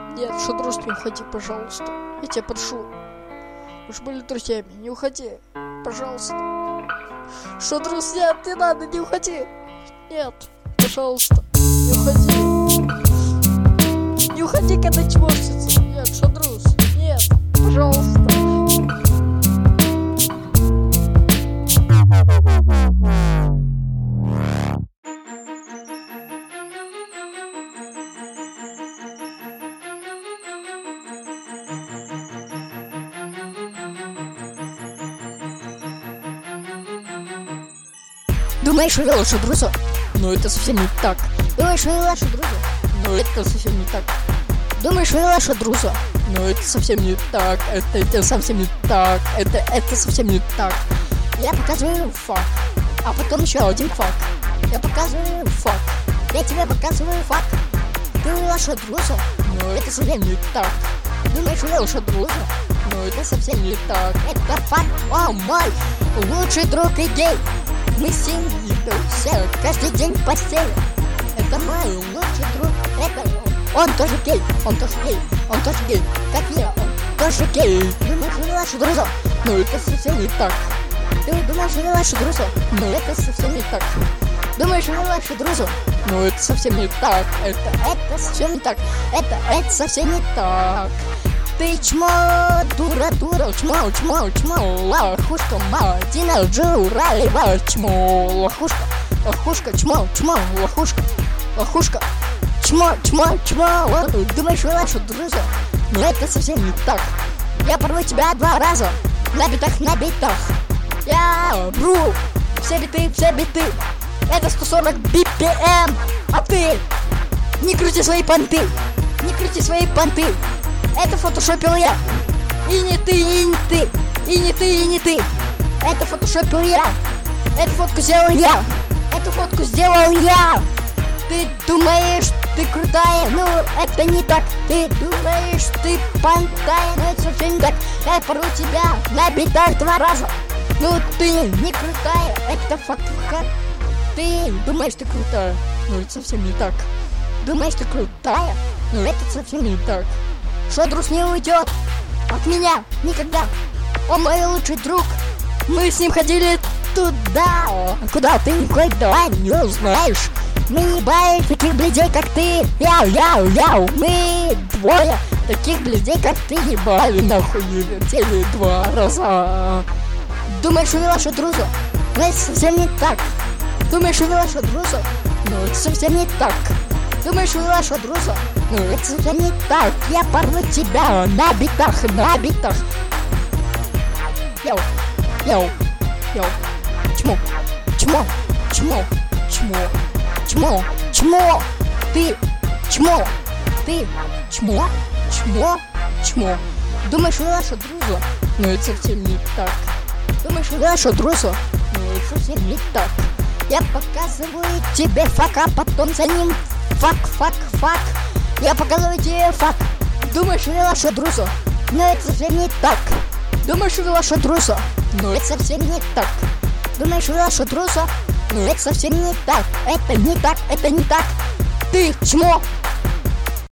Нет, Шадрус, не уходи, пожалуйста. Я тебя прошу. Мы же были друзьями, не уходи. Пожалуйста. Шадрус, нет, не надо, не уходи. Нет, пожалуйста, не уходи. Не уходи, когда чмошится. Нет, Шадрус, нет, пожалуйста. Думаешь, увела Шадрусу? Но это совсем не так. Думаешь, увела Шадрусу? Но это совсем не так. Думаешь, увела Шадрусу? Но это совсем не так. Это совсем не так. Это совсем не так. Я показываю факт, а потом еще один факт. Я показываю факт. Я тебе показываю факт. Ты увела Шадрусу? Но это совсем не так. Думаешь, увела Шадрусу? Но это совсем не так. Это факт, о мой лучший друг и гей. Мы с ним видимся каждый день в постели. Это мой лучший друг. Это он тоже гей. Он тоже гей. Он тоже гей. Как я, он тоже гей. Думаешь, увела Шадрусу? Но это совсем не так. Ты думаешь, увела Шадрусу? Но это совсем не так. Думаешь, увела Шадрусу? Но это совсем не так. Это совсем не так. Это совсем не так. Ты чмо, дура, чмо, лохушка, Мадина, Джуралева, чмо, лохушка, чмо, лохушка, чмо. Думаешь, увела Шадрусу? Но это совсем не так. Я порву тебя 2 раза. На битах. Я вру. Все биты. Это 140 BPM. А ты не крути свои понты. Это фотошопил я. И не ты. Это фотошопил я. Эту фотку сделал я. Ты думаешь, ты крутая, ну это не так. Ты думаешь, ты понтая, но это совсем не так. Я порву тебя на битах 2 раза. Ну ты не крутая, это факт. Ты думаешь, ты крутая, но это совсем не так. Думаешь, ты крутая, но это совсем не так. Шадрус не уйдет от меня никогда. Он мой лучший друг. Мы с ним ходили туда, куда ты никогда не узнаешь. Мы не баем таких бледей, как ты. Яу. Мы 2 таких бледей, как ты, ебали нахуй не вертели 2 раза. Думаешь, увела Шадрусу? Но это совсем не так. Думаешь, увела Шадрусу? Но это совсем не так. Думаешь, увела Шадрусу? Ну это совсем не так. Я порву тебя на битах. Йоу. Чмо. Ты чмо. Думаешь, увела Шадрусу? Но это совсем не так. Думаешь, увела Шадрусу? Но это совсем не так. Я показываю тебе фак, а потом за ним фак. Я показываю тебе фак. Думаешь, увела Шадрусу? Но это совсем не так. Думаешь, увела Шадрусу? Но это совсем не так. Думаешь, увела Шадрусу? Но это совсем не так. Это не так. Ты чмо.